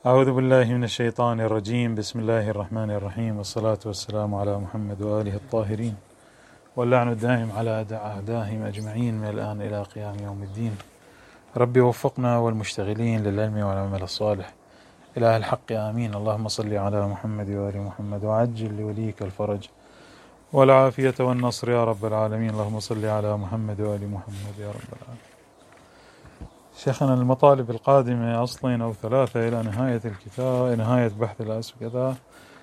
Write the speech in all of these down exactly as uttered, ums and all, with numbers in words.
أعوذ بالله من الشيطان الرجيم. بسم الله الرحمن الرحيم، والصلاة والسلام على محمد وآله الطاهرين، واللعن الدائم على أعدائهم أجمعين من الآن إلى قيام يوم الدين. ربي وفقنا والمشتغلين للعلم والعمل الصالح، إله الحق آمين. اللهم صل على محمد وآل محمد، وعجل لوليك الفرج والعافية والنصر يا رب العالمين. اللهم صل على محمد وآل محمد يا رب العالمين. شيخنا، المطالب القادمة أصلين أو ثلاثة إلى نهاية الكتاب، نهاية بحث الأس وكذا،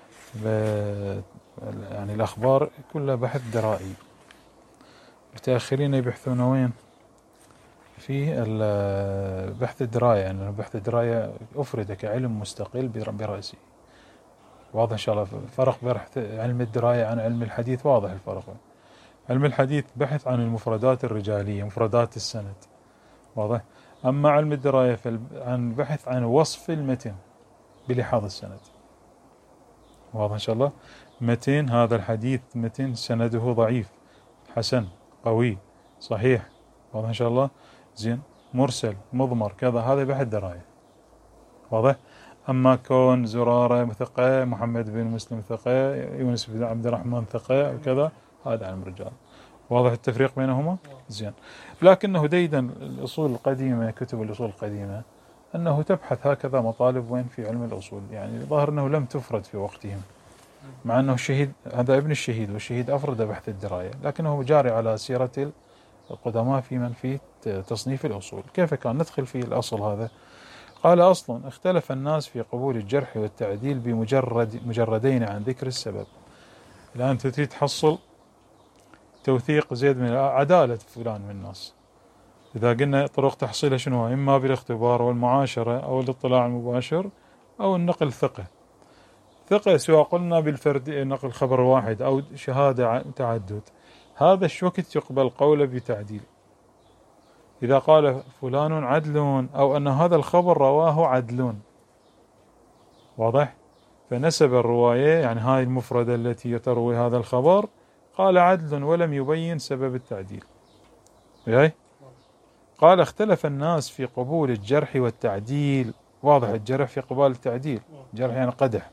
يعني الأخبار كلها بحث درائي. متأخرين يبحثون وين؟ في بحث الدراية، يعني بحث الدراية أفرد كعلم مستقل برأسه. واضح إن شاء الله فرق بحث علم الدراية عن علم الحديث، واضح الفرق. علم الحديث بحث عن المفردات الرجالية، مفردات السند، واضح. أما علم الدراية عن بحث عن وصف المتن بلحاظ السند، واضح إن شاء الله. متن هذا الحديث متن سنده ضعيف، حسن، قوي، صحيح، واضح إن شاء الله. زين، مرسل، مضمر، كذا، هذا بحث دراية، واضح. أما كون زرارة ثقة، محمد بن مسلم ثقة، يونس بن عبد الرحمن ثقة وكذا، هذا علم الرجال. واضح التفريق بينهما؟ زين. لكنه ديدا الأصول القديمة، كتب الأصول القديمة، أنه تبحث هكذا مطالب وين في علم الأصول، يعني ظاهر أنه لم تفرد في وقتهم، مع أنه الشهيد هذا ابن الشهيد، والشهيد أفرد بحث الدراية، لكنه جاري على سيرة القدماء في من في تصنيف الأصول. كيف كان؟ ندخل في الأصل هذا. قال: أصل اختلف الناس في قبول الجرح والتعديل بمجرد مجردين عن ذكر السبب. الآن تريد تحصل توثيق زيد من عدالة فلان من الناس، إذا قلنا طرق تحصيلها شنو؟ إما بالاختبار والمعاشرة أو الاطلاع المباشر أو النقل ثقة. ثقة سواء قلنا بالفرد نقل خبر واحد أو شهادة تعدد، هذا الشوكت يقبل قوله بتعديل إذا قال فلان عدل، أو أن هذا الخبر رواه عدلون، واضح. فنسب الرواية، يعني هاي المفردة التي تروي هذا الخبر، قال عدل ولم يبين سبب التعديل. يعني قال: اختلف الناس في قبول الجرح والتعديل. واضح، الجرح في قبال التعديل، جرح يعني قدح،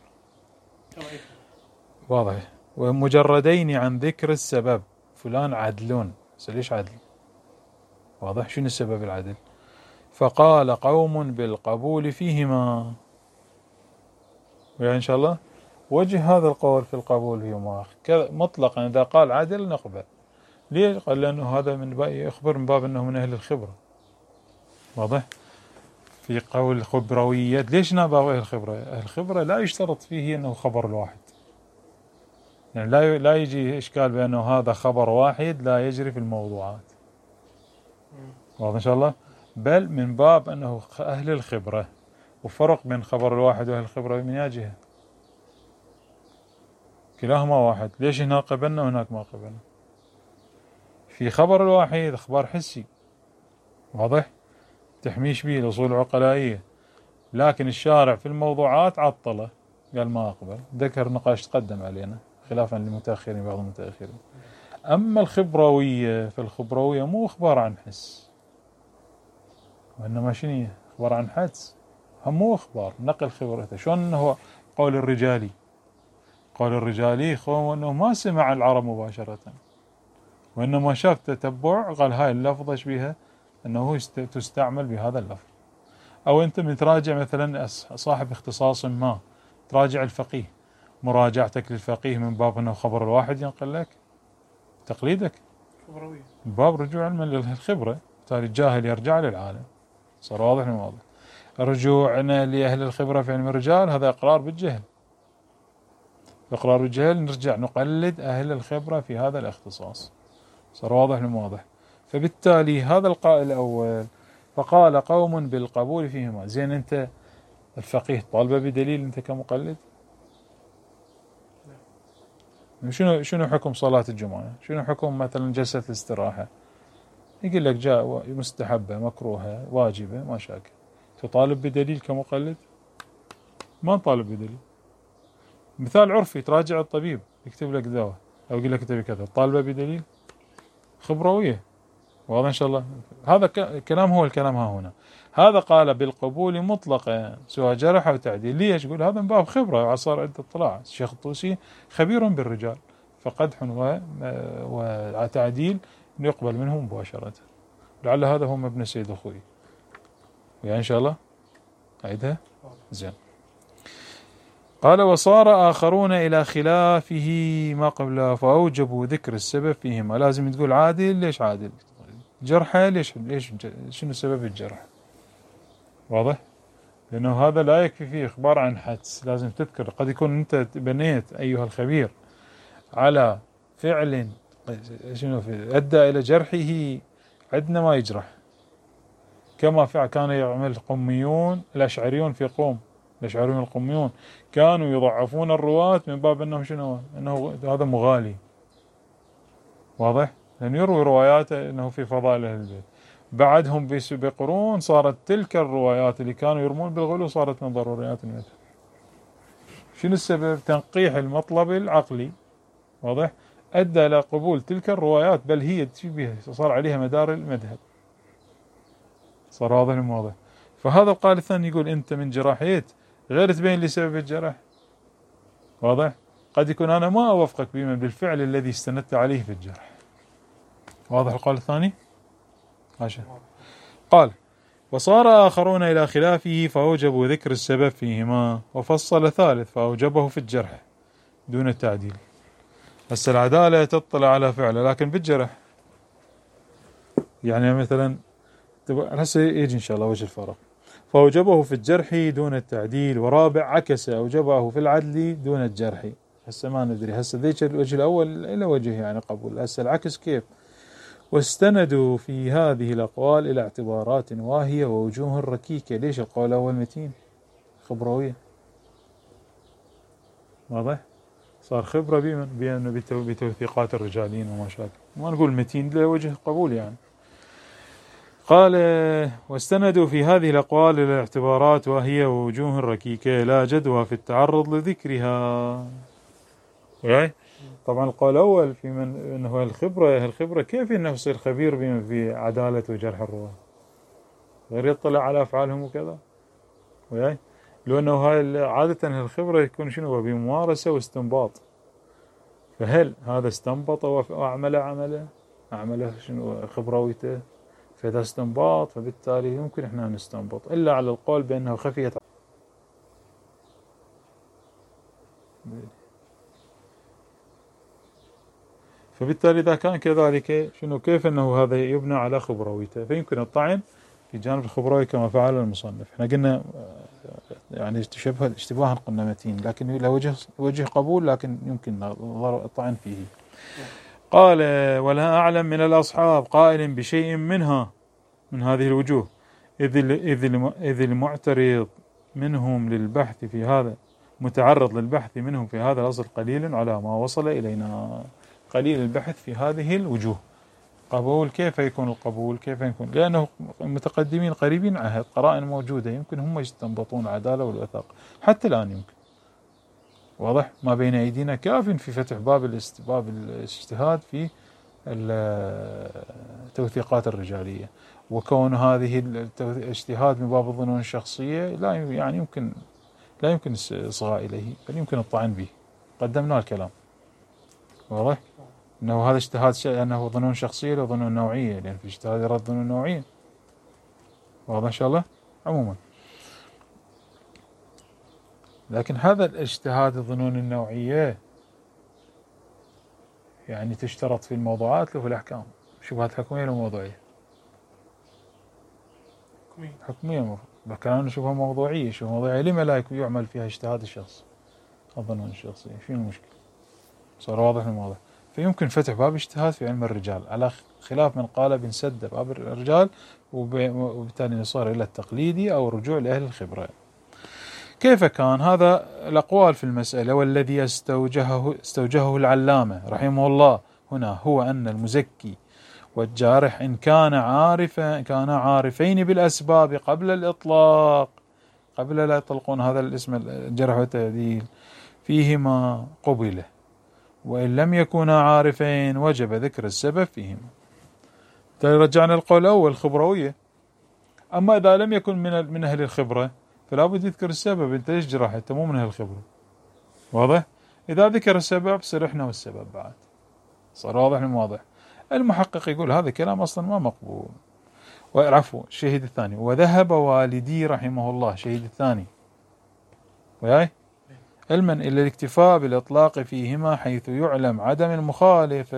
واضح. ومجردين عن ذكر السبب، فلان عدلون، ليش عدل؟ واضح، شنو السبب العدل؟ فقال قوم بالقبول فيهما. يعني إن شاء الله وجه هذا القول في القبول فيهما مطلقا، إذا قال عدل نقبل. ليش؟ قال لأنه هذا من يخبر من باب أنه من أهل الخبرة، واضح. في قول خبروية، ليش نبغى أهل الخبرة؟ أهل الخبرة لا يشترط فيه أنه خبر الواحد، يعني لا لا يجي إشكال بأنه هذا خبر واحد لا يجري في الموضوعات، واضح إن شاء الله. بل من باب أنه أهل الخبرة، وفرق بين خبر الواحد وأهل الخبرة من أي جهة؟ كلاهما واحد. ليش هنا قبلنا وهناك ما قبلنا؟ في خبر الواحد أخبار حسي، واضح، تحميش به الأصول العقلائية، لكن الشارع في الموضوعات عطله، قال ما أقبل. ذكر نقاش تقدم علينا خلافا للمتأخرين، بعض المتأخرين. أما الخبروية، فالخبروية مو أخبار عن حس، وإنما شنو؟ أخبار عن حدس، هم مو أخبار نقل خبرته. شلون هو قول الرجالي؟ قول الرجالي هو أنه ما سمع العرب مباشرة، وإنما شاف تتبع، قال هاي اللفظة بها أنه تستعمل بهذا اللفظ. أو أنت متراجع مثلا صاحب اختصاص ما، تراجع الفقيه، مراجعتك للفقيه من باب أنه خبر الواحد ينقل لك، تقليدك خبروية، باب رجوع علما للخبرة، بالتالي الجاهل يرجع للعالم. صار واضح من واضح. رجوعنا لأهل الخبرة في علم الرجال هذا إقرار بالجهل، إقرار بالجهل، نرجع نقلد أهل الخبرة في هذا الاختصاص. صار واضح من واضح. فبالتالي هذا القائل الأول، فقال قوم بالقبول فيهما. زين، أنت الفقيه طالبه بدليل أنت كمقلد؟ شنو شنو حكم صلاة الجمعة؟ شنو حكم مثلا جلسة الاستراحة؟ يقول لك جاء مستحبة، مكروهة، واجبة، ما شاكل. تطالب بدليل كمقلد؟ ما نطالب بدليل. مثال عرفي، تراجع الطبيب يكتب لك دواء أو يقول لك تبي كذا، طالبه بدليل؟ خبروية، واضح إن شاء الله. هذا كلام هو الكلام ها هنا. هذا قال بالقبول مطلقا سواء جرح أو تعديل. ليش؟ يقول هذا من باب خبرة وعصار عدة اطلاع. الشيخ الطوسي خبير بالرجال، فقدح وتعديل يقبل منه مباشرة. لعل هذا هو مبنى سيد أخوي. يعني إن شاء الله أعيدها زين. قال وصار آخرون إلى خلافه ما قبله فأوجبوا ذكر السبب فيهما. لازم تقول عادل. ليش عادل؟ جرحه ليش ليش شنو سبب الجرح؟ واضح؟ لأنه هذا لا يكفي فيه إخبار عن حدس، لازم تذكر. قد يكون أنت بنيت أيها الخبير على فعل شنو أدى إلى جرحه. عندنا ما يجرح كما فعل كان يعمل القميون الأشعريون في قوم. الأشعريون القميون كانوا يضعفون الرواة من باب أنه شنو أنه هذا مغالي. واضح؟ لأن يروي رواياته أنه في فضائل أهل البيت. بعدهم بقرون صارت تلك الروايات اللي كانوا يرمون بالغلو صارت من ضروريات المذهب. شنو السبب؟ تنقيح المطلب العقلي. واضح؟ أدى إلى قبول تلك الروايات، بل هي تشبه صار عليها مدار المذهب. صار واضح الموضوع. فهذا القائل الثاني يقول أنت من جراحيت غير تبين لي سبب الجرح. واضح؟ قد يكون أنا ما أوافقك بما بالفعل الذي استندت عليه في الجرح. واضح القول الثاني؟ عشان. قال وصار آخرون إلى خلافه فأوجبوا ذكر السبب فيهما، وفصل ثالث فأوجبه في الجرح دون التعديل. هسه العدالة تطلع على فعله لكن بالجرح. يعني مثلا هسه يجي إن شاء الله وجه الفرق. فأوجبه في الجرح دون التعديل. ورابع عكس أوجبه في العدل دون الجرح. هسه ما ندري. هسه ذيك الوجه الأول إلى وجه يعني قبول. هسه العكس كيف؟ واستندوا في هذه الأقوال إلى اعتبارات واهية ووجوه ركيكة. ليش القول الأول متين خبروية؟ واضح؟ صار خبرة بأنه بتوثيقات الرجالين وما شابه. ما نقول متين لوجه قبول يعني. قال واستندوا في هذه الأقوال إلى اعتبارات واهية ووجوه ركيكة لا جدوى في التعرض لذكرها. وياي؟ طبعا القول الأول في من أنه الخبرة الخبرة كيف أنه يصير خبير في عدالة وجرح الرواة غير يطلع على أفعالهم وكذا. وياي؟ لو أنه هاي عادة الخبرة يكون شنو بممارسة واستنباط. فهل هذا استنبط وأعمل عمله أعمله شنو خبرويته؟ فإذا استنباط فبالتالي يمكن إحنا نستنبط إلا على القول بأنه خفيت. فبالتالي إذا كان كذلك شنو كيف أنه هذا يبنى على خبرويته فيمكن الطعن في جانب الخبروي كما فعل المصنف. احنا قلنا يعني تشبه اشتباها قلنا متين لكن له وجه وجه قبول لكن يمكن الطعن فيه. قال ولا أعلم من الأصحاب قائل بشيء منها من هذه الوجوه إذ إذ المعترض منهم للبحث في هذا متعرض للبحث منهم في هذا الأصل قليل على ما وصل إلينا. قليل البحث في هذه الوجوه. قبول كيف يكون القبول؟ كيف يكون؟ لأنه المتقدمين قريبين عهد قرائن موجودة يمكن هم يستنبطون العدالة والوثاق حتى الآن يمكن. واضح؟ ما بين أيدينا كاف في فتح باب باب الاجتهاد في التوثيقات الرجالية. وكون هذه الاجتهاد من باب الظنون الشخصية لا يعني يمكن لا يمكن الإصغاء إليه بل يمكن الطعن به. قدمنا الكلام. واضح؟ أنه هذا اجتهاد أنه ظنون شخصية لو ظنون نوعية لأن في اجتهاد يرد ظنون نوعية. واضح إن شاء الله؟ عموما لكن هذا الاجتهاد الظنون النوعية يعني تشترط في الموضوعات له الأحكام. شبهات حكمية ولا موضوعية؟ حكمية. كان شبهة موضوعية. شبهة موضوعية لما لا يعمل فيها اجتهاد الشخص الظنون الشخصية؟ شنو المشكلة؟ صار واضح الموضوع. فيمكن فتح باب اجتهاد في علم الرجال على خلاف من قال بنسد باب الرجال وبالتالي صار إلى التقليدي أو الرجوع لأهل الخبرة. كيف كان هذا الأقوال في المسألة؟ والذي استوجهه, استوجهه العلامة رحمه الله هنا هو أن المزكي والجارح إن كان عارفا كان عارفين بالأسباب قبل الإطلاق قبل لا يطلقون هذا الاسم الجرح والتعديل فيهما قبله وإن لم يكونا عارفين وجب ذكر السبب فيهما. بالتالي رجعنا القول الأول الخبروية. أما إذا لم يكن من من أهل الخبرة فلا بد يذكر السبب. أنت ليش جرحت؟ أنت مو من أهل الخبرة. واضح؟ إذا ذكر السبب صير إحنا والسبب بعد. صار واضح من واضح. المحقق يقول هذا كلام أصلا ما مقبول. وعفوا الشهيد الثاني وذهب والدي رحمه الله شهيد الثاني وياي علما إلى الاكتفاء بالإطلاق فيهما حيث يعلم عدم المخالفة.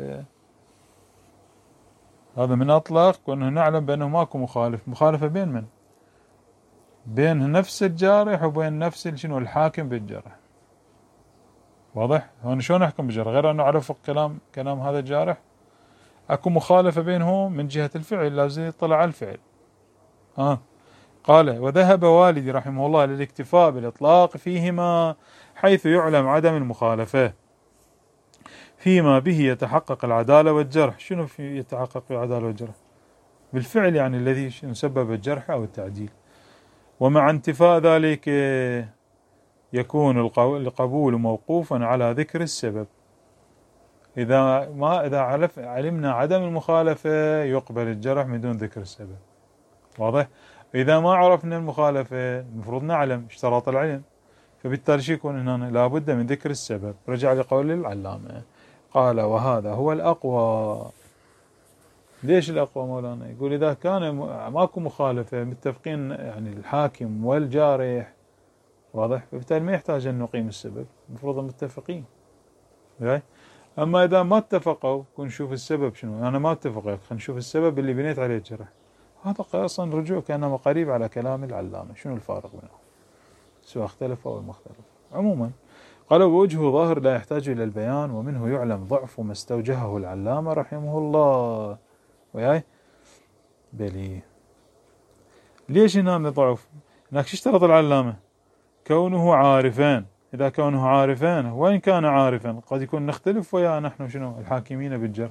هذا من أطلق وأنه نعلم بأنه ماكو مخالف. مخالفة بين من؟ بين نفس الجارح وبين نفس شنو الحاكم بالجرح. واضح؟ هون شلون نحكم بالجرح غير أنه نعرف كلام كلام هذا الجارح؟ أكو مخالفة بينهم من جهة الفعل، لازم يطلع على الفعل. ها قال وذهب والدي رحمه الله للاكتفاء بالإطلاق فيهما حيث يعلم عدم المخالفة فيما به يتحقق العدالة والجرح. شنو في يتحقق العدالة والجرح؟ بالفعل يعني الذي سبب الجرح أو التعديل. ومع انتفاء ذلك يكون القبول موقوفا على ذكر السبب. إذا ما إذا علمنا عدم المخالفة يقبل الجرح من دون ذكر السبب. واضح؟ إذا ما عرفنا المخالفة المفروض نعلم اشتراط العلم، فبالتالي شو يكون هنا؟ لابد من ذكر السبب. رجع لقول العلامة قال وهذا هو الأقوى. ليش الأقوى مولانا؟ يقول إذا كان ماكو مخالفة متفقين يعني الحاكم والجارح واضح، فبالتالي ما يحتاج أن نقيم السبب، المفروض متفقين. أما إذا ما اتفقوا كن نشوف السبب شنو. أنا ما اتفق، خلينا نشوف السبب اللي بنيت عليه الجرح. هذا أصلا رجوع كأنه قريب على كلام العلامة. شنو الفارق بينهم سواء اختلف أو ما اختلف؟ عموما قالوا ووجهه ظاهر لا يحتاج إلى البيان ومنه يعلم ضعف ما استوجهه العلامة رحمه الله. وياي بلي ليش هنا من ضعف؟ هناك اشترط العلامة كونه عارفان. إذا كونه عارفان وإن كان عارفا قد يكون نختلف ويا نحن شنو الحاكمين بالجرح.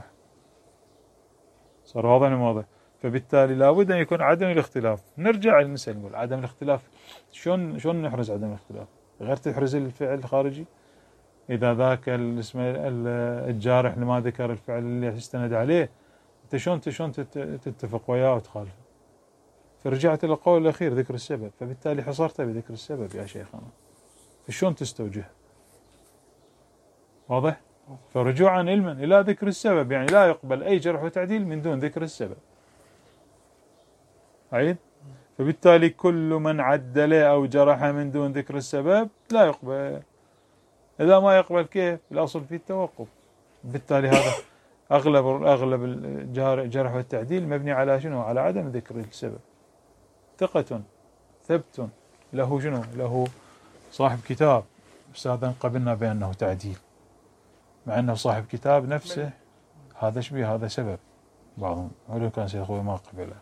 صار واضح واضح. فبالتالي لابد أن يكون عدم الاختلاف. نرجع للمسألة نقول عدم الاختلاف شلون شلون نحرز عدم الاختلاف؟ غير تحرز الفعل الخارجي. إذا ذاك الاسم الجارح اللي ما ذكر الفعل اللي تستند عليه أنت شلون شلون تتفق وياه وتخالفه؟ فرجعت إلى القول الأخير ذكر السبب، فبالتالي حصرت بذكر السبب يا شيخنا. فشلون تستوجه؟ واضح؟ فرجوعا علما إلى ذكر السبب يعني لا يقبل أي جرح وتعديل من دون ذكر السبب. عيد؟ فبالتالي كل من عدل أو جرح من دون ذكر السبب لا يقبل. إذا ما يقبل كيف؟ الأصل في التوقف. بالتالي هذا أغلب أغلب الجرح والتعديل مبني على شنو؟ على عدم ذكر السبب. ثقة ثبت له شنو؟ له صاحب كتاب أستاذا قبلنا بأنه تعديل، مع أنه صاحب كتاب نفسه هذا شبيه هذا سبب. بعضهم ولو كان شيخ ما قبله.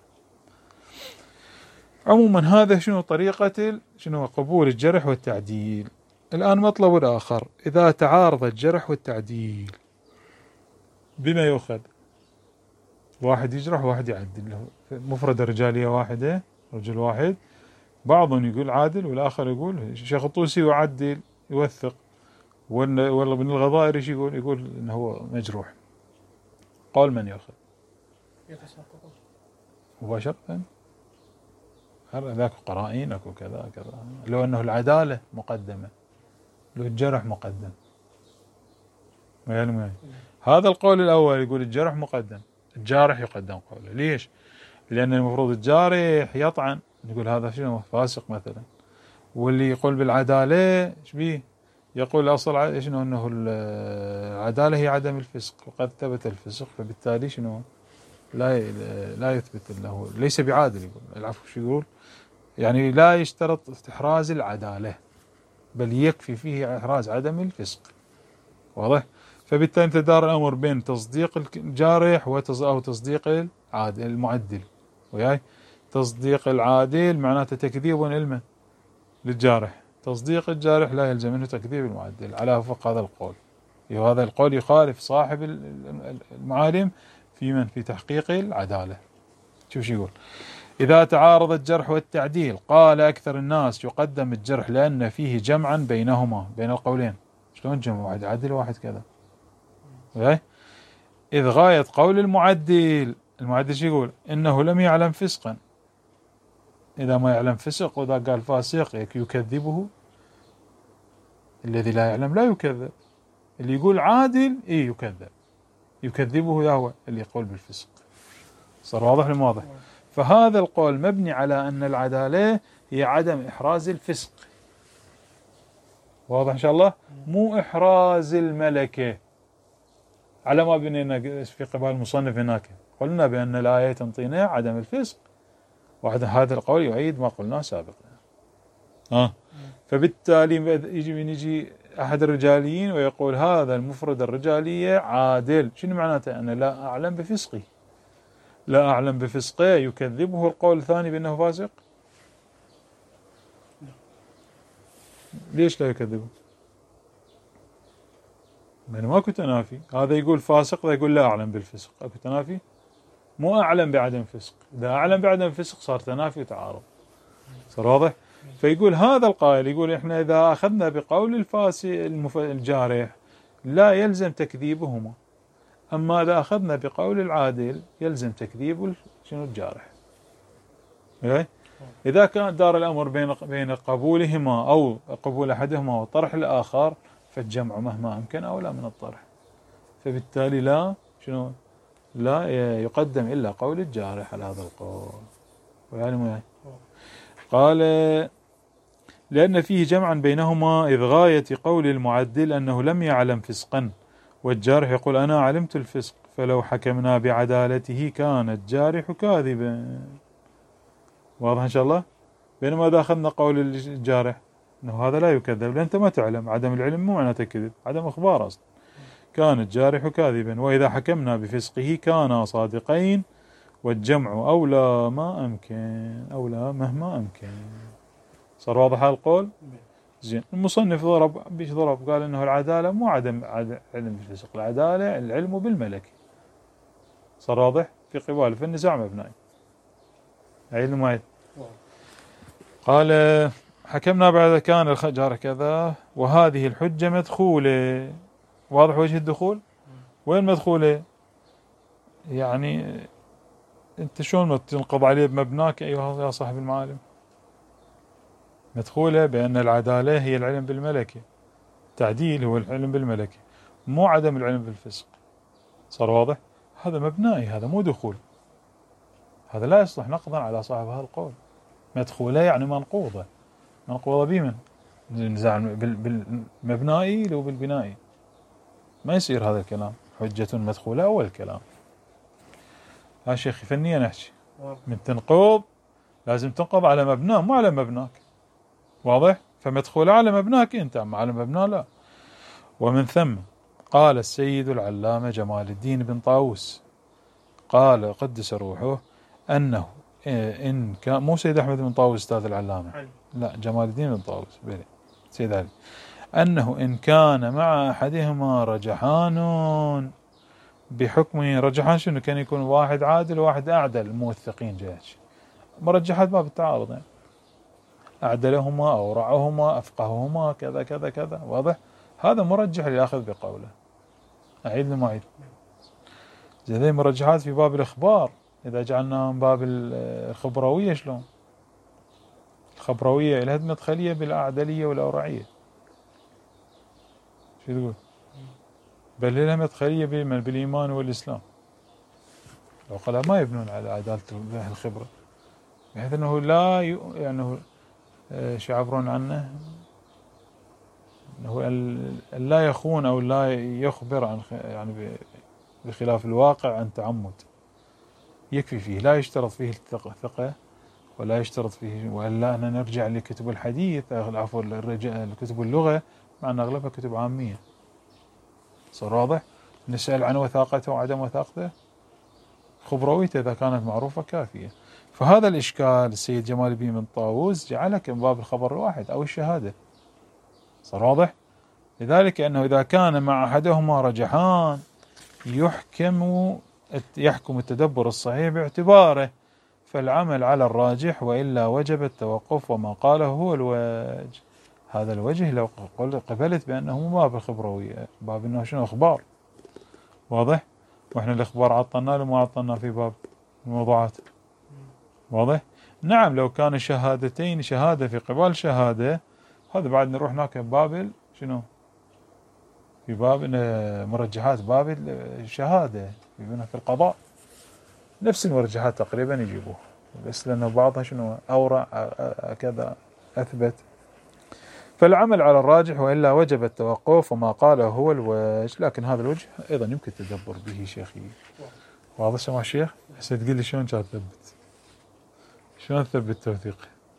عموما هذا شنو طريقة شنو قبول الجرح والتعديل. الآن مطلب الآخر إذا تعارض الجرح والتعديل بما يؤخذ؟ واحد يجرح واحد يعدل له مفردة رجالية واحدة رجل واحد، بعضهم يقول عادل والآخر يقول الشيخ الطوسي يعدل يوثق، ولا ابن الغضائر ايش يقول؟ يقول انه هو مجروح. قول من يأخذ؟ يتساقطون مباشرة. ذاك قرائن اكو كذا كذا. لو انه العدالة مقدمة لو الجرح مقدم. يعني هذا القول الأول يقول الجرح مقدم، الجارح يقدم قوله. ليش؟ لأن المفروض الجارح يطعن يقول هذا شنو فاسق مثلا، واللي يقول بالعدالة ايش بيه؟ يقول الأصل شنو أنه العدالة هي عدم الفسق وقد ثبت الفسق، فبالتالي شنو لا لا يثبت له ليس بعادل. يقول العفو شو يقول؟ يعني لا يشترط استحراز العدالة بل يكفي فيه إحراز عدم الفسق. واضح؟ فبالتالي تدار الأمر بين تصديق الجارح أو تصديق العادل المعدل. وياي تصديق العادل معناته تكذيب علما للجارح، تصديق الجارح لا يلزم منه تكذيب المعدل على وفق هذا القول. وهذا القول يخالف صاحب المعالم في من في تحقيق العدالة. شوف شو يقول؟ إذا تعارض الجرح والتعديل قال أكثر الناس يقدم الجرح لأن فيه جمعا بينهما بين القولين. شلون جمع؟ واحد عدل وواحد كذا. إذ غاية قول المعدل المعدل شو يقول؟ إنه لم يعلم فسقا. إذا ما يعلم فسق وإذا قال فاسق يكذبه. الذي لا يعلم لا يكذب. اللي يقول عادل إيه يكذب، يكذبه هو اللي يقول بالفسق. صار واضح ولا واضح؟ فهذا القول مبني على أن العدالة هي عدم إحراز الفسق. واضح إن شاء الله؟ مو إحراز الملكة على ما بنينا في قبال المصنف هناك. قلنا بأن الآية تنطينا عدم الفسق، وعدم هذا القول يعيد ما قلناه سابقا. آه. فبالتالي يجي يجي أحد الرجاليين ويقول هذا المفرد الرجالية عادل. شنو معناته؟ أنا لا أعلم بفسقه، لا أعلم بفسقه. يكذبه القول الثاني بأنه فاسق. ليش لا يكذبه؟ من ماكو تنافي. هذا يقول فاسق وهذا يقول لا أعلم بالفسق. أكو تنافي؟ مو أعلم بعدم فسق. إذا أعلم بعدم فسق صار تنافي وتعارض. صار واضح؟ فيقول هذا القائل يقول إحنا إذا أخذنا بقول الفاسق الجارح لا يلزم تكذيبهما، أما إذا أخذنا بقول العادل يلزم تكذيب شنو الجارح. إذا كان دار الأمر بين بين قبولهما أو قبول أحدهما وطرح الآخر فالجمع مهما أمكن أولى من الطرح. فبالتالي لا شنو لا يقدم إلا قول الجارح على هذا القول. ويعني قال لأن فيه جمعا بينهما إذ غاية قول المعدل أنه لم يعلم فسقا، والجارح يقول أنا علمت الفسق، فلو حكمنا بعدالته كان الجارح كاذبا. واضح إن شاء الله؟ بينما إذا أخذنا قول الجارح أنه هذا لا يكذب لأن أنت ما تعلم، عدم العلم مو معناته كذب، عدم إخبار أصلا، كان الجارح كاذبا. وإذا حكمنا بفسقه كانا صادقين، والجمع أولى ما أمكن، أولى مهما أمكن. صار واضح القول؟ زين. المصنف ضرب بيش ضرب قال إنه العدالة مو عدم علم بالفسق، العدالة العلم بالملكة. صار واضح؟ في قبال في النزاع مبني. عيد ما قال حكمنا بعد كان الجارح كذا، وهذه الحجة مدخولة. واضح وجه الدخول؟ وين مدخولة؟ يعني انت شلون تنقض عليه بمبناك ايها يا صاحب المعالم؟ مدخولة بأن العدالة هي العلم بالملكة، التعديل هو العلم بالملكة، مو عدم العلم بالفسق. صار واضح؟ هذا مبنائي، هذا مو دخول، هذا لا يصلح نقضا على صاحب هذا القول. مدخولة يعني منقوضة، منقوضة بمن؟ النزاع بالمبنائي لو بالبنائي ما يصير هذا الكلام. حجة مدخولة أول كلام. ها شيخ فنيا نحكي من تنقض لازم تنقض على مبناه مو على مبناك. واضح؟ فمدخولة على مبناك انت، اما على مبناه لا. ومن ثم قال السيد العلامة جمال الدين بن طاووس قال قدس روحه أنه إن كان، مو سيد أحمد بن طاووس أستاذ العلامة، لا جمال الدين بن طاووس بلي سيد علي، أنه إن كان مع أحدهما رجحان بحكمه. رجحان شنو؟ كان يكون واحد عادل وواحد أعدل، موثقين جاهش. مرجحات ما بالتعارض يعني. أعدلهما أورعهما أفقههما كذا كذا كذا. واضح؟ هذا مرجح ليأخذ بقوله. أعيد لما أعيد. زي ذي مرجحات في باب الإخبار، إذا جعلناها من باب الخبروية شلون؟ الخبروية لها مدخلية بالأعدلية والأورعية. شو تقول؟ بل لها مدخلية بالإيمان والإسلام. العقلاء ما يبنون على عدالة الخبرة، بحيث أنه لا ي... يعني شو يعبرون عنه، أنه لا يخون أو لا يخبر عن يعني بخلاف الواقع عن تعمد. يكفي فيه، لا يشترط فيه الثقة ثقة، ولا يشترط فيه، وإلا أن نرجع لكتب الحديث عفوا لكتب اللغة، مع أن أغلبها كتب عامية. صار واضح؟ نسأل عن وثاقته وعدم وثاقته، خبرويته إذا كانت معروفة كافية. فهذا الإشكال السيد جمال الدين بن طاووس جعلك من باب الخبر الواحد أو الشهادة. صار واضح؟ لذلك أنه إذا كان مع أحدهما رجحان يحكم يحكم التدبر الصحيح باعتباره، فالعمل على الراجح، وإلا وجب التوقف، وما قاله هو الوجه. هذا الوجه لو قبلت بأنه مو باب الخبروية، باب أنه شنو أخبار. واضح؟ وإحنا الإخبار عطلنا له ما عطلنا في باب الموضوعات. واضح؟ نعم لو كان شهادتين شهادة في قبال شهادة هذا بعد نروح هناك باب شنو؟ في باب مرجحات باب الشهادة في القضاء نفس المرجحات تقريبا يجيبوه بس لأنه بعضها شنو أورع كذا أثبت. فالعمل على الراجح وإلا وجب التوقف وما قاله هو الوجه، لكن هذا الوجه أيضا يمكن التدبر به شيخي. واضح سمع الشيخ؟ هسه تقول لي شلون كانت تثبت؟ شلون تثبت التوثيق؟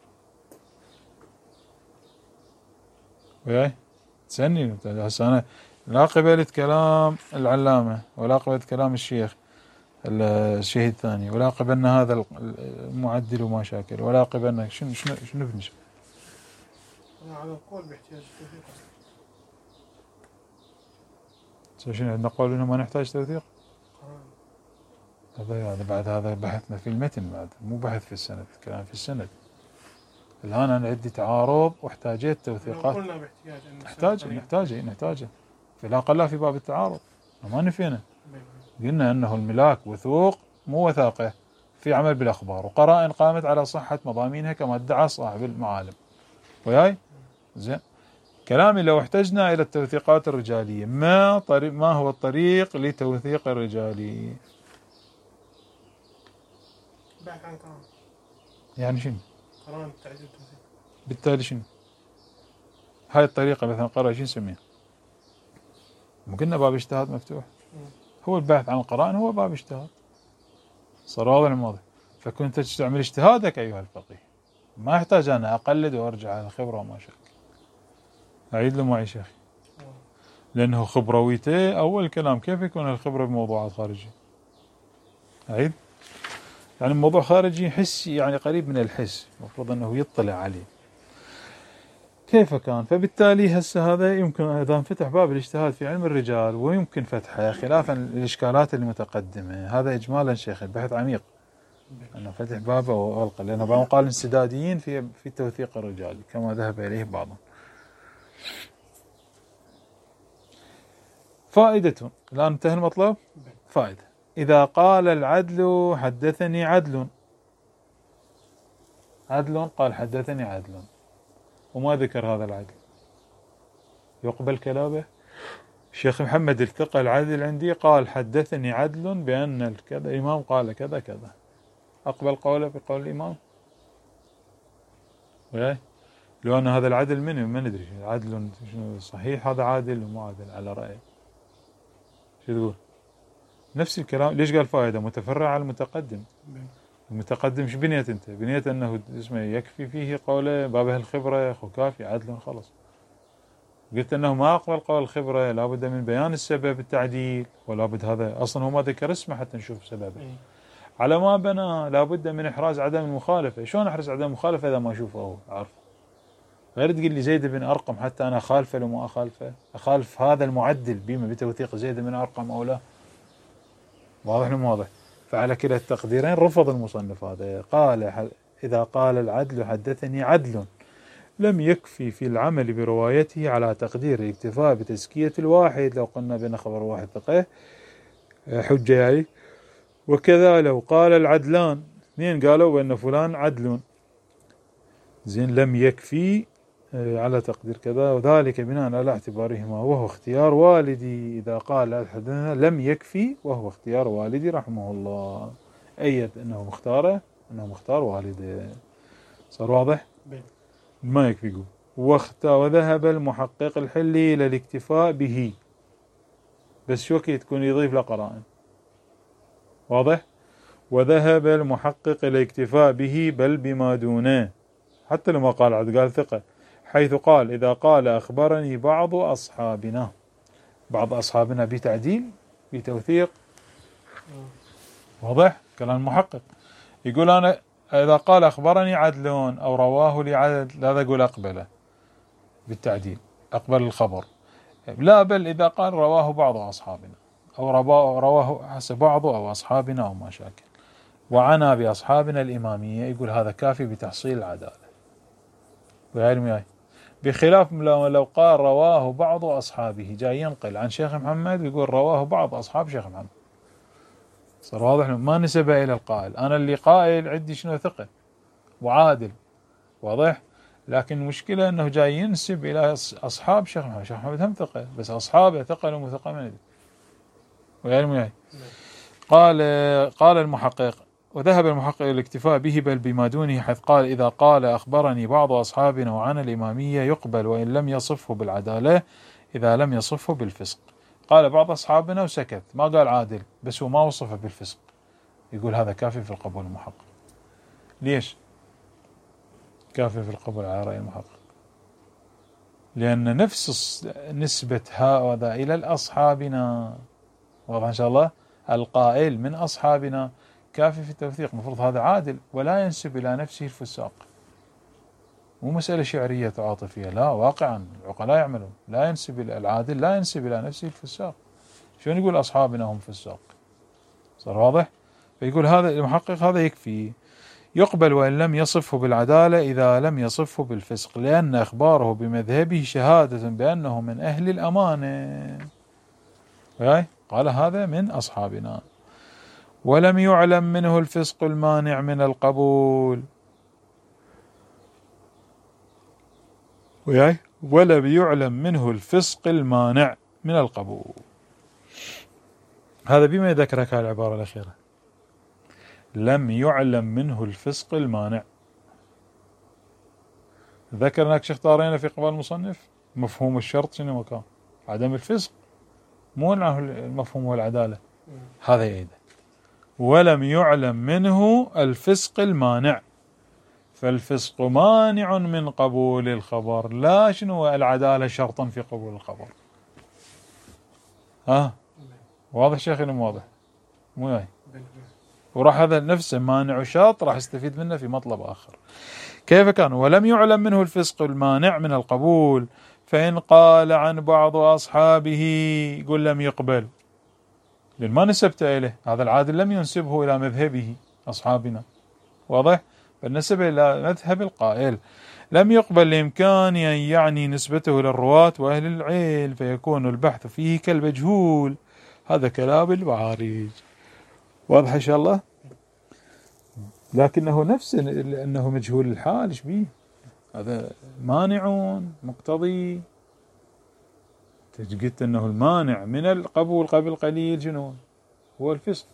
وياي؟ تسألني هسه أنا لا قبلت كلام العلامة ولا قبلت كلام الشيخ الشهيد الثاني ولا قبلنا هذا المعدل وما شاكل ولا قبلنا شنو شنو شنو بنش؟ أنا على القول باحتياج التوثيق. شنو عندنا قول إنه ما نحتاج توثيق؟ هذا هذا بعد هذا بحثنا في المتن بعد مو بحث في السند، كلام في السند. الآن أنا عندي تعارض واحتاجيت توثيقات. قلنا باحتياج نحتاج نحتاج نحتاج فلا قل في باب التعارض ما نفينا. قلنا أنه الملاك وثوق مو وثاقة في عمل بالأخبار وقرائن قامت على صحة مضامينها كما ادعى صاحب المعالم. وياي؟ زين. كلامي لو احتجنا إلى التوثيقات الرجالية ما طريق ما هو الطريق لتوثيق الرجالي؟ بحث عن قرائن. يعني شنو؟ قرائن تعديل التوثيق. بالتالي شنو؟ هاي الطريقة مثلا قرأ شنو نسميها؟ مو قلنا باب اجتهاد مفتوح؟ هو البحث عن القرائن هو باب اجتهاد. صار واضح الموضوع. فكنت تعمل اجتهادك أيها الفقيه. ما يحتاج أنا أقلد وأرجع على الخبرة وما شاك. أعيد له معي شيخي. لأنه خبرويته أول كلام كيف يكون الخبرة بموضوعات خارجية؟ أعيد. يعني الموضوع خارجي حسي يعني قريب من الحس المفروض أنه يطلع عليه. كيف كان؟ فبالتالي هسه هذا يمكن إذا انفتح باب الاجتهاد في علم الرجال ويمكن فتحه خلافا للإشكالات المتقدمة. هذا إجمالا شيخ البحث عميق أنه فتح بابه وغلقه لأنه بعضهم قال انسداديين في في التوثيق الرجالي كما ذهب إليه بعضهم. فائدة الآن انتهى المطلب. فائدة إذا قال العدل حدثني عدل عدل قال حدثني عدل وما ذكر هذا العدل يقبل كلامه. الشيخ محمد التقى العدل عندي قال حدثني عدل بأن الكذا الإمام قال كذا كذا أقبل قوله بقول الإمام؟ وياي؟ لو أن هذا العدل منه ما ندري عدل صحيح هذا عادل ومو عادل على رأيه. شو تقول؟ نفس الكلام. ليش قال فائدة متفرع على المتقدم؟ المتقدم شو بنيت أنت؟ بنيت أنه اسمه يكفي فيه قوله بابه الخبرة أخو كافي عدل خلص. قلت أنه ما أقبل قول الخبرة لابد من بيان السبب التعديل ولا بد هذا أصلا هو ما ذكر اسمه حتى نشوف سببه. على ما بنى لابد من إحراز عدم المخالفة. شلون أحرز عدم المخالفة إذا ما أشوفه هو عارف؟ غير تقول لي زيد بن أرقم حتى أنا أخالفه لو ما أخالفه أخالف هذا المعدل بما بتوثيق زيد بن أرقم أو لا. واضح لهم واضح. فعلى كلا التقديرين رفض المصنف هذا. قال إذا قال العدل حدثني عدل لم يكفي في العمل بروايته على تقدير الاكتفاء بتزكية الواحد لو قلنا بأن خبر واحد ثقة حجة يعني. وكذا لو قال العدلان اثنين قالوا بأن فلان عدل زين لم يكفي على تقدير كذا وذلك بناء على اعتبارهما وهو اختيار والدي. إذا قال أحدنا لم يكفي وهو اختيار والدي رحمه الله أيد أنه مختاره أنه مختار والده. صار واضح؟ ما يكفي يقول واختار وذهب المحقق الحلي إلى الاكتفاء به بس شو كي تكون يضيف له قرائن. واضح؟ وذهب المحقق إلى الاكتفاء به بل بما دونه حتى لما قال عد قال ثقة حيث قال إذا قال أخبرني بعض أصحابنا بعض أصحابنا بتعديل بتوثيق. واضح؟ كلام المحقق. يقول أنا إذا قال أخبرني عدل أو رواه لي عدل لا أقول أقبله بالتعديل أقبل الخبر لا بل إذا قال رواه بعض أصحابنا أو رواه حسب بعض أو أصحابنا أو ما شاكل وعنا بأصحابنا الإمامية يقول هذا كافي بتحصيل العدالة. ويعني بخلاف لو قال رواه بعض أصحابه جاي ينقل عن شيخ محمد يقول رواه بعض أصحاب شيخ محمد صار واضح؟ ما نسبه إلى القائل. أنا اللي قائل عندي شنو ثقة وعادل، واضح؟ لكن المشكلة أنه جاي ينسب إلى أصحاب شيخ محمد. شيخ محمد هم ثقة، بس أصحابه ثقة ومو ثقة من وياي وياي. قال قال المحقق: وذهب المحقق إلى الاكتفاء به بل بما دونه، حيث قال: إذا قال أخبرني بعض أصحابنا وعن الإمامية يقبل وإن لم يصفه بالعدالة إذا لم يصفه بالفسق. قال بعض أصحابنا وسكت، ما قال عادل، بس هو ما وصفه بالفسق، يقول هذا كافي في القبول المحقق. ليش كافي في القبول على رأي المحقق؟ لأن نفس نسبة هذا إلى الأصحابنا، واضح إن شاء الله، القائل من أصحابنا كافي في التوثيق. مفروض هذا عادل ولا ينسب إلى نفسه الفساق، مو مسألة شعرية وعاطفية، لا، واقعا العقلاء يعملون. لا ينسب العادل لا ينسب إلى نفسه الفساق. شلون يقول أصحابنا هم فساق؟ صار واضح؟ فيقول هذا المحقق هذا يكفي. يقبل وإن لم يصفه بالعدالة إذا لم يصفه بالفسق، لأن إخباره بمذهبه شهادة بأنه من أهل الأمانة. قال هذا من أصحابنا. ولم يعلم منه الفسق المانع من القبول. وياي ولم يعلم منه الفسق المانع من القبول. هذا بما ذكرك العبارة الأخيرة، لم يعلم منه الفسق المانع. ذكرناك شيخ طارينا في قبال المصنف مفهوم الشرط شنو مكان عدم الفسق، مو المفهوم هو العدالة. هذا يأيده. ولم يعلم منه الفسق المانع، فالفسق مانع من قبول الخبر، لا شنو العدالة شرطا في قبول الخبر. ها واضح شيخ ولا مو واضح؟ مو جاي. وراح هذا نفسه مانع وشرط راح يستفيد منه في مطلب آخر. كيف كان؟ ولم يعلم منه الفسق المانع من القبول، فإن قال عن بعض أصحابه يقول لم يقبل، لأن ما نسبته إليه. هذا العادل لم ينسبه إلى مذهبه أصحابنا، واضح؟ بل نسبه إلى مذهب القائل. لم يقبل لإمكان أن يعني نسبته إلى الرواة وأهل العلم، فيكون البحث فيه كالمجهول. هذا كلام المعارج، واضح إن شاء الله؟ لكنه نفس أنه مجهول الحال، إيش بيه؟ هذا مانع مقتضي. قلت أنه المانع من القبول قبل قليل شنو؟ هو الفسق.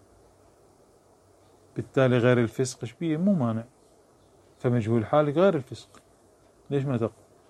بالتالي غير الفسق إيش بيه؟ مو مانع. فمجهول الحال غير الفسق، ليش ما تقبل؟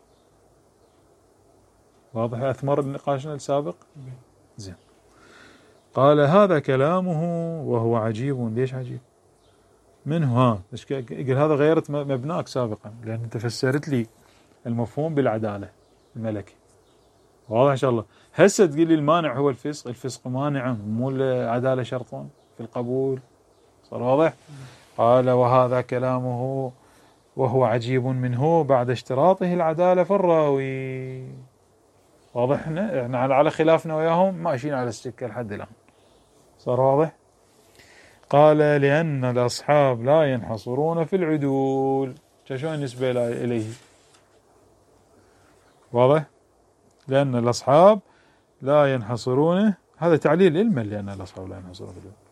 واضح أثمر نقاشنا السابق؟ زين. قال هذا كلامه وهو عجيب. ليش عجيب؟ منه ها يقول هذا غيرت مبناك سابقا، لأن أنت فسرت لي المفهوم بالعدالة الملكي، واضح إن شاء الله. هسه تقول لي المانع هو الفسق، الفسق مانع مو العدالة شرطا في القبول. صار واضح؟ قال وهذا كلامه وهو عجيب منه بعد اشتراطه العدالة في الراوي. واضح؟ احنا على خلافنا وياهم ماشيين على السكة لحد الآن. صار واضح؟ قال لأن الأصحاب لا ينحصرون في العدول. شو النسبة إليه؟ واضح؟ لأن الأصحاب لا ينحصرون، هذا تعليل علما لأن الأصحاب لا ينحصرون في العدول،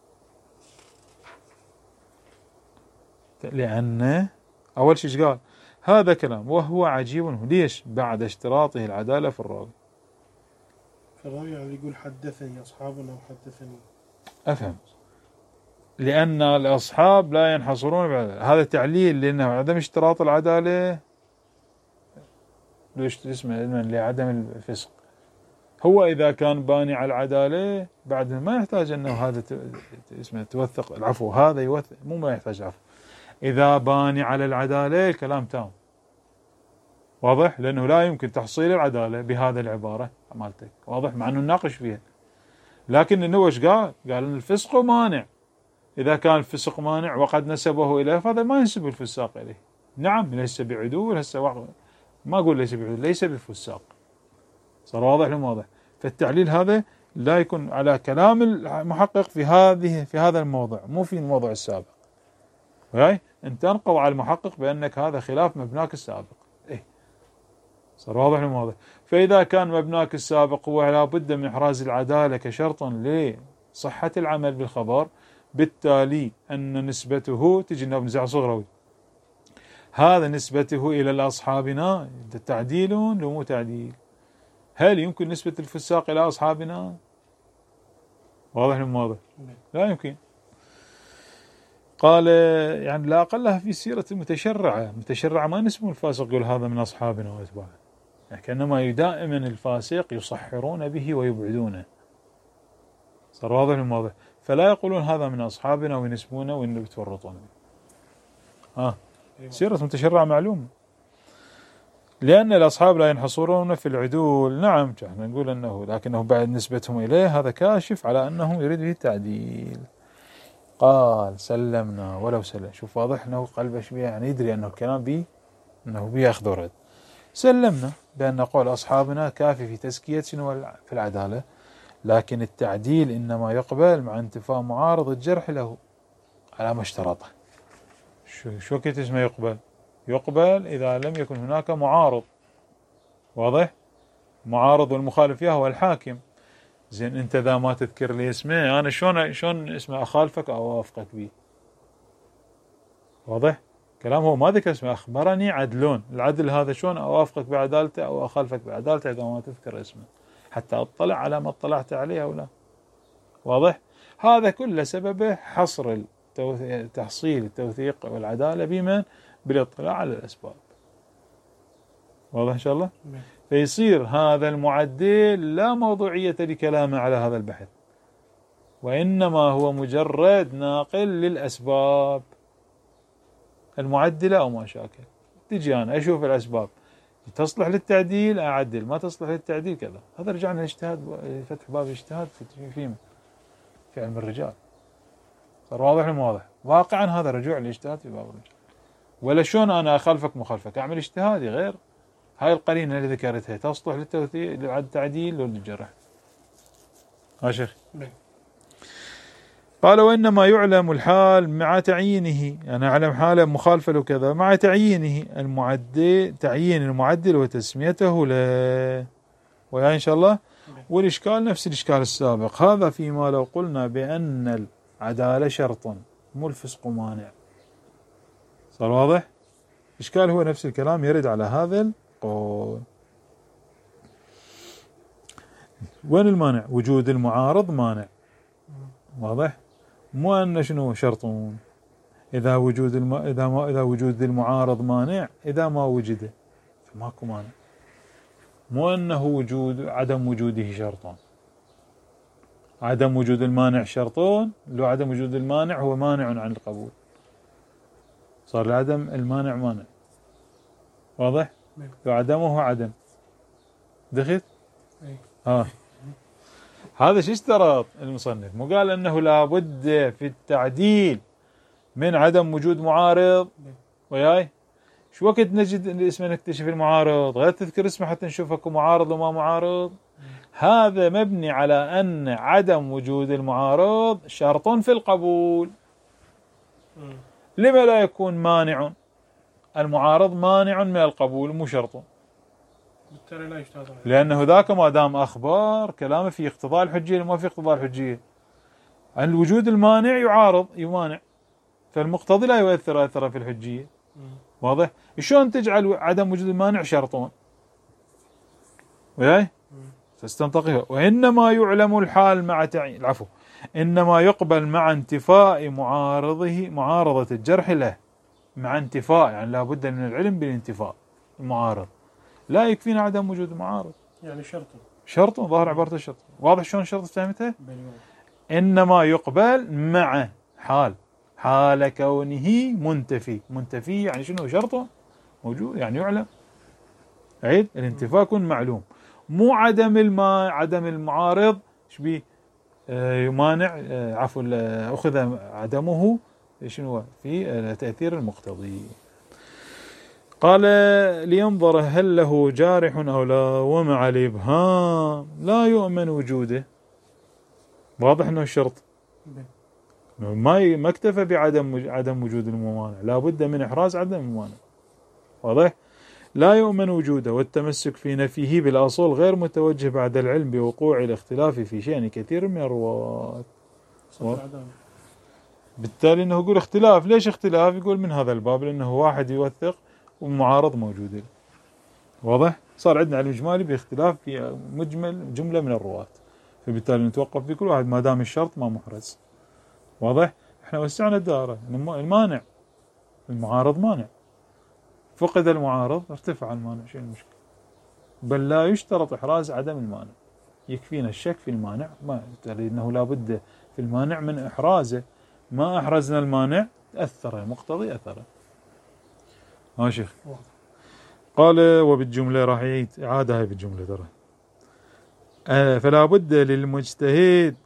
لأن أول شيء قال هذا كلام وهو عجيب. ليش؟ بعد اشتراطه العدالة في الراوي. في الراوي يعني يقول حدثني أصحابنا وحدثني. أفهم. لأن الأصحاب لا ينحصرون بالعدالة، هذا تعليل لأنه عدم اشتراط العدالة. ليش اسمه لعدم الفسق. هو إذا كان باني على العدالة بعد ما يحتاج أنه هذا اسمه توثق العفو، هذا يوثق، مو ما يحتاج عفو. إذا باني على العدالة الكلام تام، واضح؟ لأنه لا يمكن تحصيل العدالة بهذا العبارة مالتك، واضح؟ مع أنه ناقش فيها، لكن إنه وش قال؟ قال إن الفسق مانع. إذا كان الفسق مانع وقد نسبه إليه فهذا ما ينسب الفساق إليه. نعم ليس بعدول، هسه ما أقول ليس بعدول، ليس بفساق. صار واضح لهم واضح؟ فالتعليل هذا لا يكون على كلام المحقق في هذه في هذا الموضوع، مو في الموضوع السابق. هاي أنت تنقض على المحقق بأنك هذا خلاف مبناك السابق. إيه صار واضح لهم واضح؟ فإذا كان مبناك السابق هو لا بد من إحراز العدالة كشرط ليه صحة العمل بالخبر، بالتالي أن نسبته تجي نزاع صغروي، هذا نسبته إلى الأصحابنا تعديل لو مو تعديل. هل يمكن نسبة الفساق إلى أصحابنا؟ واضح من واضح؟ لا يمكن. قال يعني لا أقلها في سيرة المتشرعة، متشرعة ما نسمه الفاسق يقول هذا من أصحابنا وأتباعه، يعني كأنما دائما الفاسق يصحرون به ويبعدونه. صار واضح من واضح؟ فلا يقولون هذا من أصحابنا وينسبونه وإنه بتورطون. ها سيرة متشرعة معلومة، لأن الأصحاب لا ينحصرون في العدول. نعم احنا نقول أنه لكنه بعد نسبتهم إليه هذا كاشف على أنه يريد به التعديل. قال سلمنا ولو سلم. شوف واضح أنه قلبه شبيه، يعني يدري أنه الكلام به أنه بيأخذ ورد. سلمنا بأن نقول أصحابنا كافي في تزكية في العدالة، لكن التعديل إنما يقبل مع انتفاء معارض الجرح له على ما اشترطه. شو شو كيف اسمه يقبل؟ يقبل إذا لم يكن هناك معارض. واضح؟ معارض والمخالف فيها هو الحاكم. زين أنت ذا ما تذكر لي اسمه، أنا شلون شلون اسمه أخالفك أو أوافقك به؟ واضح؟ كلام هو ما ذكر اسمه، أخبرني عدلون، العدل هذا شلون أوافقك بعدالته أو أخالفك بعدالته إذا ما تذكر اسمه، حتى أطلع على ما اطلعت عليه أو لا. واضح؟ هذا كله سببه حصر تحصيل التوثيق والعدالة بمن؟ بالاطلاع على الأسباب. واضح إن شاء الله؟ فيصير هذا المعدل لا موضوعية لكلامه على هذا البحث، وإنما هو مجرد ناقل للأسباب المعدلة أو ما شاكل. تجي أنا أشوف الأسباب تصلح للتعديل أعدل، ما تصلح للتعديل كذا. هذا رجعنا الاجتهاد، فتح باب الاجتهاد في فيما في علم الرجال. صار واضح ولا واضح؟ واقعا هذا رجوع الاجتهاد في باب الرجال. ولا شلون أنا أخالفك مخالفك أعمل اجتهادي غير هاي القرينة اللي ذكرتها تصلح للتوثيق للتعديل ولا للجرح. ها شيخ. قال وإنما يعلم الحال مع تعيينه، يعني أعلم حاله مخالفة له كذا مع تعيينه المعدل، تعيين المعدل وتسميته له. ويا إن شاء الله. والإشكال نفس الإشكال السابق، هذا فيما لو قلنا بأن العدالة شرط مو الفسق مانع. صار واضح؟ إشكال هو نفس الكلام يرد على هذا القول. وين المانع؟ وجود المعارض مانع. واضح؟ مو أن شنو شرطون إذا وجود الم... إذا ما إذا وجود المعارض مانع، إذا ما وجده فماكو مانع. مو أنه وجود عدم وجوده شرطون. عدم وجود المانع شرطون، لو عدم وجود المانع هو مانع عن القبول. صار لعدم المانع مانع. واضح؟ لو عدمه عدم. دخلت؟ ها هذا شو اشترط المصنف؟ مو قال انه لابد في التعديل من عدم وجود معارض؟ وياي شو وقت نجد اسمه نكتشف المعارض؟ غير تذكر اسمه حتى نشوف اكو معارض وما معارض. هذا مبني على ان عدم وجود المعارض شرط في القبول. لما لا يكون مانع؟ المعارض مانع من القبول مو شرط، لأنه ذاك ما دام أخبار كلامه في اقتضاء الحجية وما في اقتضاء الحجية. عن الوجود المانع يعارض يمانع، فالمقتضي لا يؤثر أثر في الحجية. واضح؟ شلون تجعل عدم وجود المانع شرطون؟ وياي تستنطقه. وإنما يعلم الحال مع تعيين العفو إنما يقبل مع انتفاء معارضه معارضة الجرح له. مع انتفاء يعني لا بد من العلم بالانتفاء المعارض، لا يكفينا عدم وجود المعارض. يعني شرط شرط ظاهر عبارة الشرط. واضح شلون شرط فهمتها؟ إنما يقبل مع حال حال كونه منتفي. منتفي يعني شنو؟ شرطه موجود يعني يعلم. عيد الانتفاء يكون معلوم، مو عدم الماء عدم المعارض شبيه آه يمانع آه عفوا آه أخذ عدمه شنو في تأثير المقتضي. قال لينظر هل له جارح أو لا، ومع الإبهام لا يؤمن وجوده. واضح أنه الشرط ما ما اكتفى بعدم عدم وجود الممانع، لا بد من إحراز عدم الممانع. واضح؟ لا يؤمن وجوده، والتمسك في نفيه بالأصول غير متوجه بعد العلم بوقوع الاختلاف في شأن كثير من الرواة. صف العدالة. بالتالي انه يقول اختلاف. ليش اختلاف؟ يقول من هذا الباب لانه واحد يوثق والمعارض موجود. واضح؟ صار عندنا علم اجمالي باختلاف في مجمل جمله من الرواة، فبالتالي نتوقف في كل واحد ما دام الشرط ما محرز. واضح؟ احنا وسعنا الدائره. المانع المعارض مانع، فقد المعارض ارتفع المانع. شيء المشكله؟ بل لا يشترط احراز عدم المانع، يكفينا الشك في المانع، ما لانه لا بد في المانع من احرازه. ما احرزنا المانع اثر المقتضي اثره. ها شيخ قال وبالجمله، راح يعيد اعاده هاي بالجمله ترى. آه فلا بد للمجتهد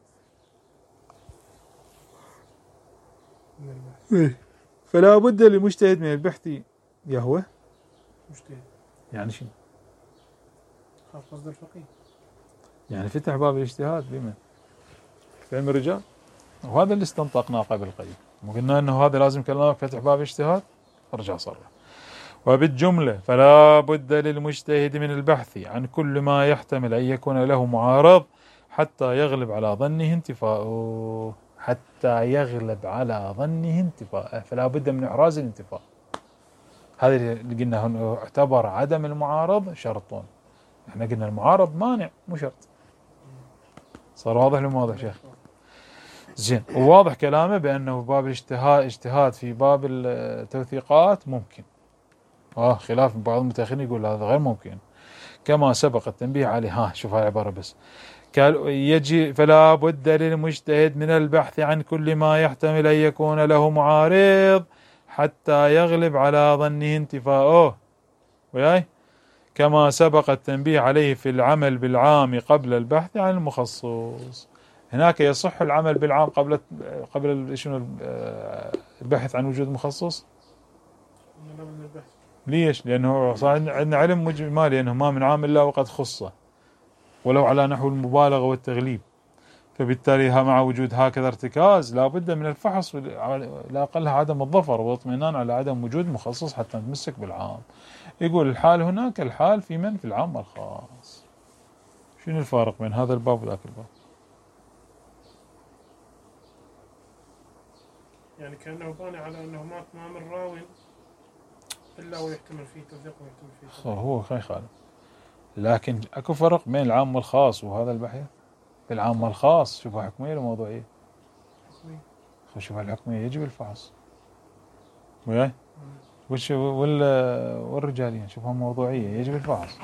فلا بد للمجتهد من البحث. يهوه مجتهد يعني شنو؟ خاف قصد الفقيه، يعني فتح باب الاجتهاد بمن؟ في علم الرجال. وهذا اللي استنطقناه قبل قليل، وقلنا انه هذا لازم كلامك فتح باب اجتهاد. ارجع صرح. وبالجملة فلا بد للمجتهد من البحث عن كل ما يحتمل أن يكون له معارض حتى يغلب على ظنه انتفاءه. حتى يغلب على ظنه انتفاءه، فلا بد من إحراز الانتفاء. هذا اللي قلنا هنا اعتبر عدم المعارض شرط. احنا قلنا المعارض مانع مو شرط. صار واضح لو واضح شيخ؟ زين. وواضح كلامه بأنه باب الاجتهاد اجتهاد في باب التوثيقات ممكن. اه خلاف بعض المتأخرين يقول هذا غير ممكن، كما سبق التنبيه عليه. ها شوف هاي العبارة بس. قال يجي فلا بد للمجتهد من البحث عن كل ما يحتمل أن يكون له معارض حتى يغلب على ظنه انتفاؤه. وياي كما سبق التنبيه عليه في العمل بالعام قبل البحث عن المخصص. هناك يصح العمل بالعام قبل قبل شنو البحث عن وجود مخصص. ليش؟ لأنه صار عندنا علم مجمالي أنه ما من عام إلا وقد خصه ولو على نحو المبالغة والتغليب. فبالتالي مع وجود هكذا ارتكاز لا بد من الفحص، لا أقلها عدم الظفر والاطمئنان على عدم وجود مخصص حتى نتمسك بالعام. يقول الحال هناك الحال في من؟ في العام والخاص. شنو الفارق بين هذا الباب وذاك الباب؟ يعني كأنه باني على أنه ما ما من راوي إلا ويحتمل فيه توثيق ويحتمل فيه توثيق. هو خي خالد، لكن اكو فرق بين العام والخاص وهذا البحث. في العام والخاص شوفها حكمية ولا موضوعية؟ حكمية. شوفها الحكمية يجب الفحص. وياي؟ وش وال والرجالية شوفها موضوعية يجب الفحص.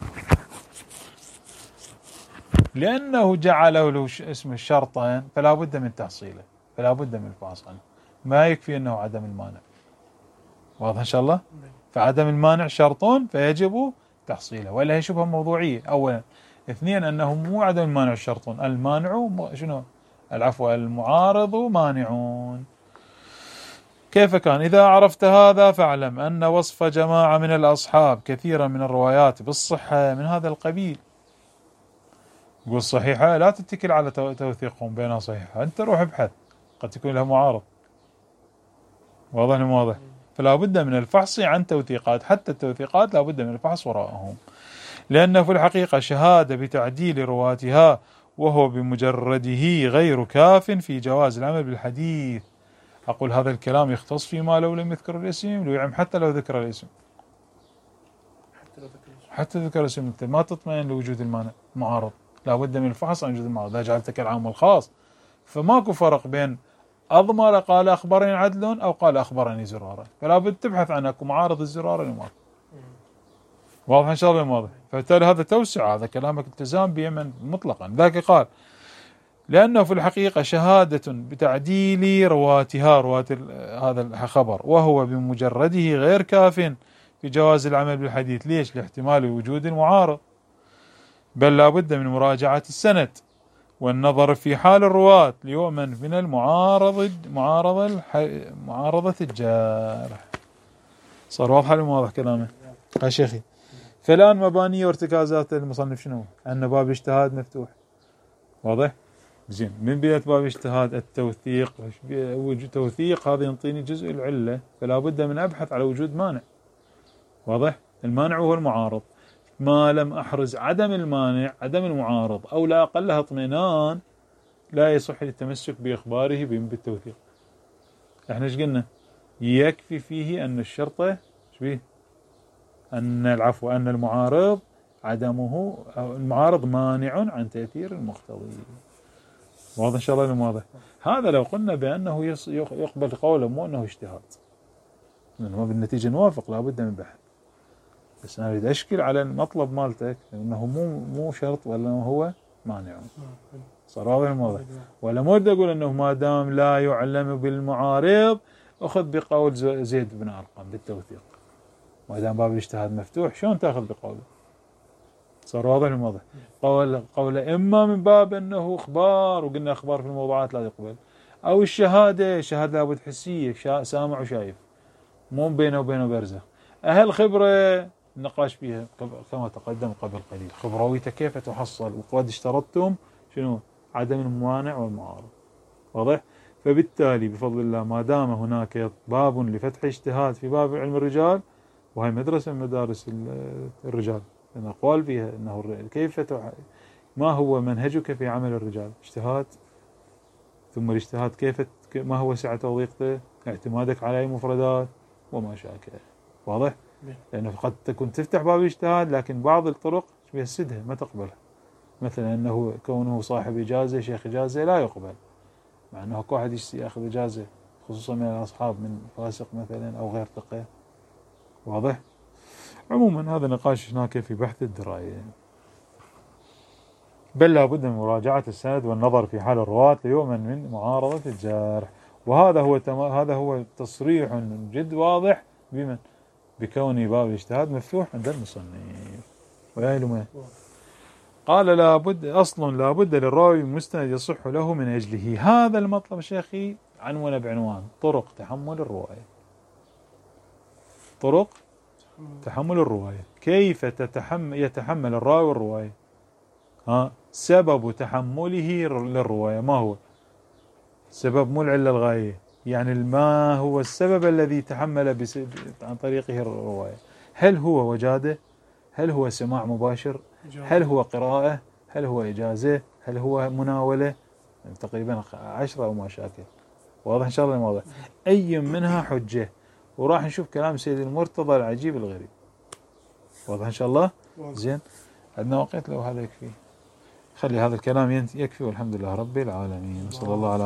لأنه جعله له اسم الشرطين فلا بد من تحصيله، فلا بد من الفحص عنه. ما يكفي أنه عدم المانع. واضح إن شاء الله؟ فعدم المانع شرط فيجب تحصيله، ولا هي شبهة موضوعية أولا. اثنين أنه مو عدم المانع شرط، المانع شنو؟ العفو المعارض مانعون. كيف كان؟ إذا عرفت هذا فاعلم أن وصف جماعة من الأصحاب كثيرا من الروايات بالصحة من هذا القبيل. يقول صحيحة لا تتكل على توثيقهم بينها صحيحة، أنت روح ابحث قد تكون لها معارض. واضح ولا واضح؟ فلا بد من الفحص عن توثيقات، حتى التوثيقات لا بد من الفحص وراءهم، لأنه في الحقيقة شهادة بتعديل رواتها وهو بمجرده غير كاف في جواز العمل بالحديث. أقول هذا الكلام يختص فيما لو لم يذكر الاسم، لو يعم حتى لو ذكر الاسم، حتى ذكر الاسم أنت ما تطمئن لوجود المانع معارض، لا بد من الفحص عن وجود المعارض. إذا جعلتك العام والخاص فماكو فرق بين أضمر قال أخبرني عدل أو قال أخبرني زرارة، فلا بد تبحث عن أكو معارض الزرارة المعارض. واضح إن شاء الله واضح. فبالتالي هذا توسع، هذا كلامك التزام بيمن مطلقا. ذاك قال لأنه في الحقيقة شهادة بتعديل رواتها، رواة هذا الخبر، وهو بمجرده غير كاف في جواز العمل بالحديث. ليش؟ لاحتمال وجود المعارض، بل لا بد من مراجعة السند والنظر في حال الرواة ليؤمن من المعارضة معارضة معارضة الجارح. صار واضح ولا واضح كلامه يا شيخي؟ فالآن مباني وارتكازات المصنف شنو؟ أن باب اجتهاد مفتوح. واضح؟ زين. من بداية باب اجتهاد التوثيق، وجود توثيق هذا ينطيني جزء العلة، فلا بد من أبحث على وجود مانع. واضح؟ المانع هو المعارض. ما لم أحرز عدم المانع عدم المعارض أو لا أقلها اطمئنان لا يصح التمسك بإخباره بالتوثيق. احنا ايش قلنا؟ يكفي فيه أن الشرطة ايش بيه؟ أن العفو أن المعارض عدمه أو المعارض مانع عن تأثير المقتضي. واضح إن شاء الله المواضح. هذا لو قلنا بأنه يقبل قوله مو أنه اجتهاد، لأنه بالنتيجة نوافق لابد من بحث، بس أنا أريد أشكل على المطلب مالتك أنه مو مو شرط ولا هو مانع. صار واضح الموضوع. ولا مو أريد أقول أنه ما دام لا يعلم بالمعارض أخذ بقول زيد بن أرقم بالتوثيق، ما دام باب الاجتهاد مفتوح شلون تأخذ بقوله؟ صار واضح الموضوع. قول قول إما من باب أنه إخبار، وقلنا إخبار في الموضوعات لا يقبل، أو الشهادة شهادة لابد حسية، سامع وشايف، مو بينه وبينه برزخ. أهل خبرة النقاش فيها كما تقدم قبل قليل، خبرويته كيف تحصل، وقد اشترطتم شنو؟ عدم الموانع والمعارض. واضح؟ فبالتالي بفضل الله ما دام هناك باب لفتح اجتهاد في باب علم الرجال، وهي مدرسة من مدارس الرجال، لأن أقوال فيها أنه كيف تح... ما هو منهجك في عمل الرجال؟ اجتهاد، ثم الاجتهاد كيف ما هو سعة توضيقته، اعتمادك على أي مفردات وما شاكل. واضح؟ لأنه قد تكون تفتح باب الاجتهاد لكن بعض الطرق يسدها ما تقبلها، مثلا أنه كونه صاحب إجازة شيخ إجازة لا يقبل، مع أنه واحد يأخذ إجازة خصوصا من الأصحاب من فاسق مثلا أو غير ثقة. واضح؟ عموما هذا نقاش هناك في بحث الدراية. بل لابد من مراجعة السند والنظر في حال الرواة ليؤمن من معارضة الجارح. وهذا هو تم... هذا هو تصريح جد واضح بمن بكون باب الاجتهاد مفتوح عند المصنف. ويا قال لابد أصل لابد للراوي مستند يصح له من أجله. هذا المطلب شيخي عنوان بعنوان طرق تحمل الرواية. طرق تحمل الرواية، كيف تتحمل يتحمل الراوي الرواية؟ ها سبب تحمله للرواية ما هو؟ سبب مو العلة الغاية، يعني ما هو السبب الذي تحمل عن طريقه الرواية؟ هل هو وجادة؟ هل هو سماع مباشر؟ هل هو قراءة؟ هل هو إجازة؟ هل هو مناولة؟ تقريبا عشرة أو ما شاكل. واضح إن شاء الله واضح. أي منها حجة، وراح نشوف كلام سيد المرتضى العجيب الغريب. واضح إن شاء الله. زين عندنا وقت لو هذا يكفي، خلي هذا الكلام يكفي، والحمد لله رب العالمين. صلى الله على